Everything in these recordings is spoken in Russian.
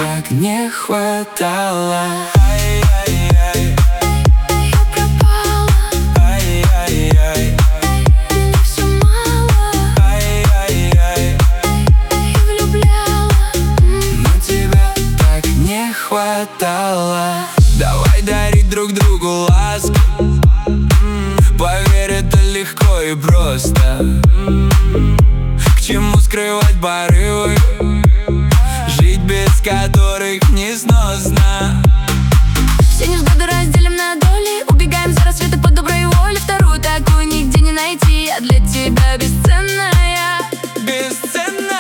так не хватало. Ай-яй-яй, Я пропала, ай-яй-яй, мне все мало. ай-яй-яй, Я влюбляла, Но тебя так не хватало. давай дарить друг другу ласку. Поверь, это легко и просто. К чему скрывать порывы, жить без которых несносно. все невзгоды разделим на доли. Убегаем за рассветом по доброй воле. Вторую такую нигде не найти. Я для тебя бесценная, Бесценная.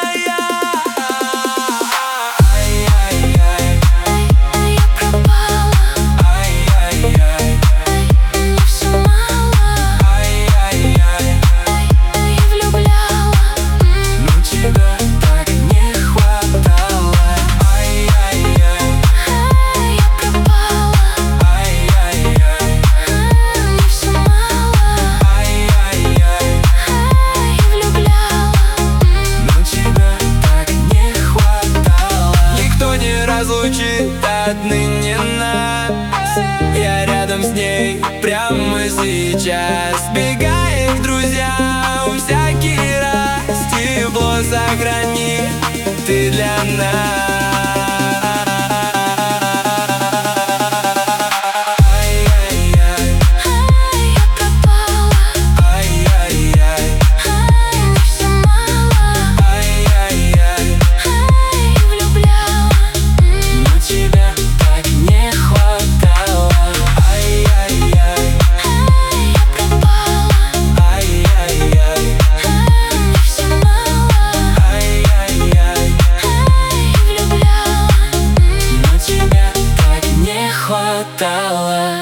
Ай-яй-яй, я пропала, ай-яй-яй, мне все мало. ай-яй-яй, Я влюбляла, Но тебя так не хватало. ай-яй-яй, я пропала, ай-яй-яй, мне все мало. ай-яй-яй, Я влюбляла, Но тебя так не хватало. никто не разлучит отныне нас. Я рядом с ней прямо сейчас. Бегай к друзьям всякий раз. Тепло сохрани ты для нас. Ай-яй-яй, я пропала, ай-яй-яй, мне все мало. ай-яй-яй, Я влюбляла, Но тебя так не хватало. ай-яй-яй, я пропала, ай-яй-яй, мне все мало. ай-яй-яй. Я влюбляла, Но тебя так не хватало.